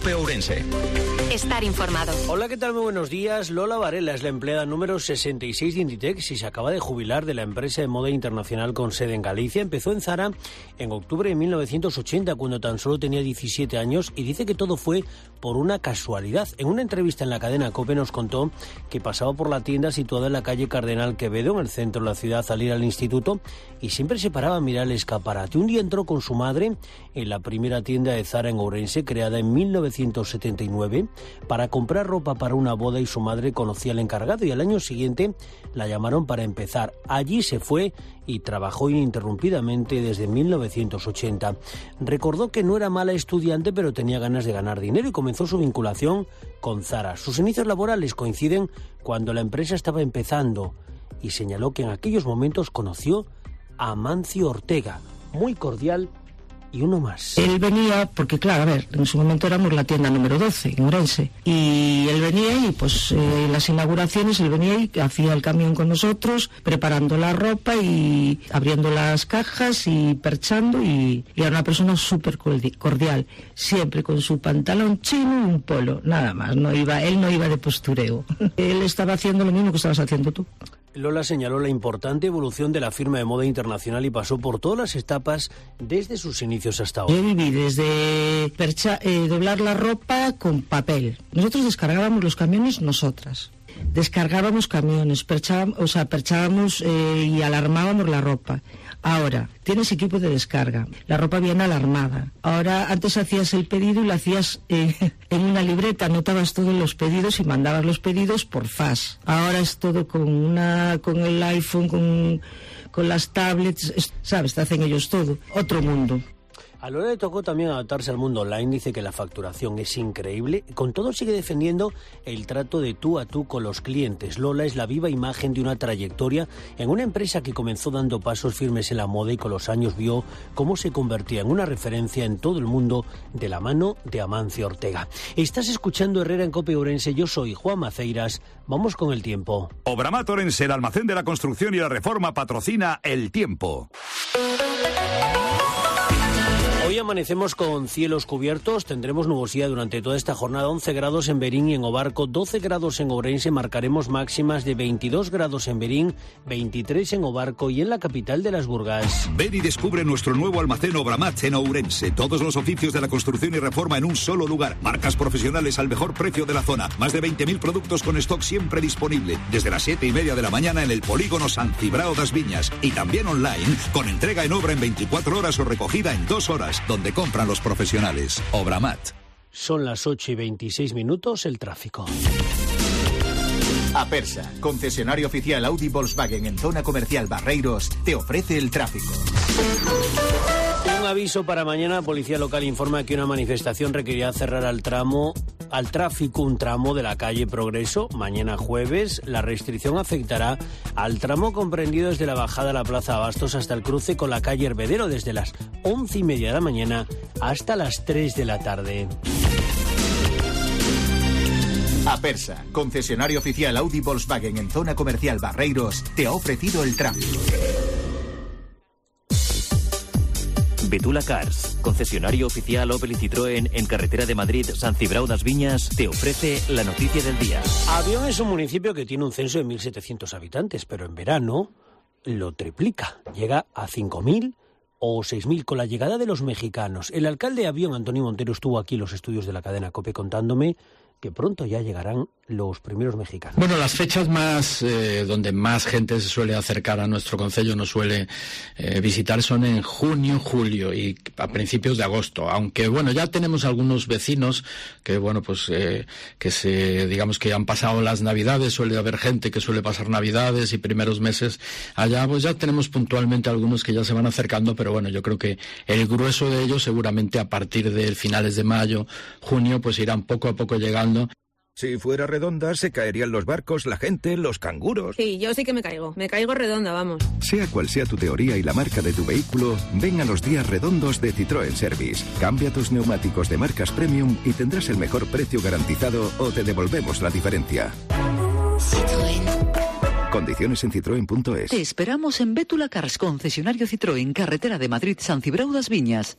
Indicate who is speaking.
Speaker 1: COPE Ourense.
Speaker 2: Estar informado.
Speaker 3: Hola, ¿qué tal? Muy buenos días. Lola Varela es la empleada número 66 de Inditex y se acaba de jubilar de la empresa de moda internacional con sede en Galicia. Empezó en Zara en octubre de 1980, cuando tan solo tenía 17 años, y dice que todo fue por una casualidad. En una entrevista en la cadena COPE nos contó que pasaba por la tienda situada en la calle Cardenal Quevedo, en el centro de la ciudad, al ir al instituto, y siempre se paraba a mirar el escaparate. Un día entró con su madre en la primera tienda de Zara en Ourense, creada en 1979, para comprar ropa para una boda, y su madre conocía al encargado y al año siguiente la llamaron para empezar. Allí se fue y trabajó ininterrumpidamente desde 1980. Recordó que no era mala estudiante, pero tenía ganas de ganar dinero y comenzó su vinculación con Zara. Sus inicios laborales coinciden cuando la empresa estaba empezando y señaló que en aquellos momentos conoció a Amancio Ortega, muy cordial y uno más.
Speaker 4: Él venía, porque claro, a ver, en su momento éramos la tienda número 12 en Ourense, y él venía y pues en las inauguraciones él venía y hacía el camión con nosotros, preparando la ropa y abriendo las cajas y perchando, y era una persona súper cordial, siempre con su pantalón chino y un polo, nada más, él no iba de postureo. Él estaba haciendo lo mismo que estabas haciendo tú.
Speaker 3: Lola señaló la importante evolución de la firma de moda internacional y pasó por todas las etapas desde sus inicios hasta ahora.
Speaker 4: Yo viví desde doblar la ropa con papel. Nosotros descargábamos los camiones nosotras. Descargábamos camiones, perchábamos y alarmábamos la ropa. Ahora, tienes equipo de descarga, la ropa viene alarmada. Ahora, antes hacías el pedido y lo hacías en una libreta, anotabas todos los pedidos y mandabas los pedidos por fax. Ahora es todo con el iPhone, con las tablets, ¿sabes? Te hacen ellos todo. Otro mundo.
Speaker 3: A Lola le tocó también adaptarse al mundo online. Dice que la facturación es increíble. Con todo sigue defendiendo el trato de tú a tú con los clientes. Lola es la viva imagen de una trayectoria en una empresa que comenzó dando pasos firmes en la moda y con los años vio cómo se convertía en una referencia en todo el mundo de la mano de Amancio Ortega. Estás escuchando Herrera en COPE Ourense. Yo soy Juan Maceiras. Vamos con el tiempo.
Speaker 5: Obramat Ourense, el almacén de la construcción y la reforma, patrocina el tiempo.
Speaker 3: Hoy amanecemos con cielos cubiertos, tendremos nubosidad durante toda esta jornada, 11 grados en Berín y en Obarco, 12 grados en Ourense, marcaremos máximas de 22 grados en Berín, 23 en Obarco y en la capital de las Burgas.
Speaker 5: Ven y descubre nuestro nuevo almacén Obramat en Ourense, todos los oficios de la construcción y reforma en un solo lugar, marcas profesionales al mejor precio de la zona, más de 20.000 productos con stock siempre disponible, desde las 7:30 de la mañana en el polígono San Cibrao das Viñas y también online, con entrega en obra en 24 horas o recogida en 2 horas. Donde compran los profesionales. Obramat.
Speaker 3: Son las 8:26, el tráfico.
Speaker 6: Apersa, concesionario oficial Audi Volkswagen en zona comercial Barreiros, te ofrece el tráfico.
Speaker 3: Un aviso para mañana. La policía local informa que una manifestación requerirá cerrar al tráfico un tramo de la calle Progreso. Mañana jueves, la restricción afectará al tramo comprendido desde la bajada a la Plaza Abastos hasta el cruce con la calle Hervedero, desde las 11:30 de la mañana hasta las 3 de la tarde.
Speaker 6: Apersa, concesionario oficial Audi Volkswagen en zona comercial Barreiros, te ha ofrecido el tráfico.
Speaker 7: Betula Cars, concesionario oficial Opel y Citroën en carretera de Madrid, San Cibrao das Viñas, te ofrece la noticia del día.
Speaker 3: Avión es un municipio que tiene un censo de 1.700 habitantes, pero en verano lo triplica, llega a 5.000 o 6.000 con la llegada de los mexicanos. El alcalde de Avión, Antonio Montero, estuvo aquí en los estudios de la cadena COPE contándome que pronto ya llegarán los primeros mexicanos.
Speaker 8: Bueno, las fechas más donde más gente se suele acercar a nuestro concello, nos suele visitar, son en junio, julio y a principios de agosto. Aunque bueno, ya tenemos algunos vecinos que bueno, pues digamos que han pasado las Navidades, suele haber gente que suele pasar Navidades y primeros meses allá, pues ya tenemos puntualmente algunos que ya se van acercando, pero bueno, yo creo que el grueso de ellos seguramente a partir de finales de mayo, junio, pues irán poco a poco llegando.
Speaker 9: Si fuera redonda, se caerían los barcos, la gente, los canguros.
Speaker 10: Sí, yo sí que me caigo redonda, vamos.
Speaker 11: Sea cual sea tu teoría y la marca de tu vehículo, ven a los días redondos de Citroën Service. Cambia tus neumáticos de marcas premium y tendrás el mejor precio garantizado o te devolvemos la diferencia. Citroën. Condiciones en citroen.es.
Speaker 12: Te esperamos en Bétula Cars, concesionario Citroën, carretera de Madrid, San Cibrao das Viñas.